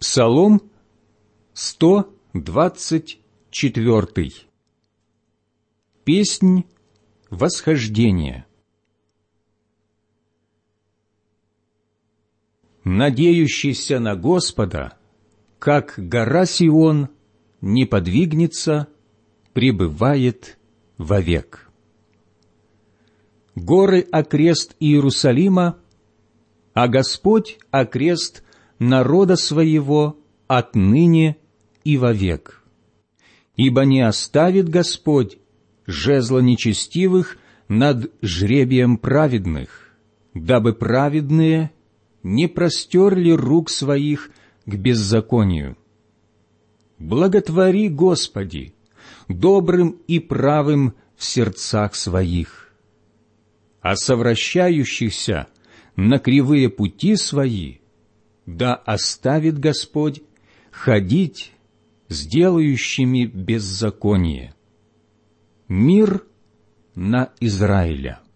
Псалом 124. Песнь восхождения. Надеющийся на Господа, как гора Сион, не подвигнется, пребывает вовек. Горы окрест Иерусалима, а Господь окрест народа своего отныне и вовек. Ибо не оставит Господь жезла нечестивых над жребием праведных, дабы праведные не простерли рук своих к беззаконию. Благотвори, Господи, добрым и правым в сердцах своих, а совращающихся на кривые пути свои да оставит Господь ходить с делающими беззаконие. Мир на Израиля.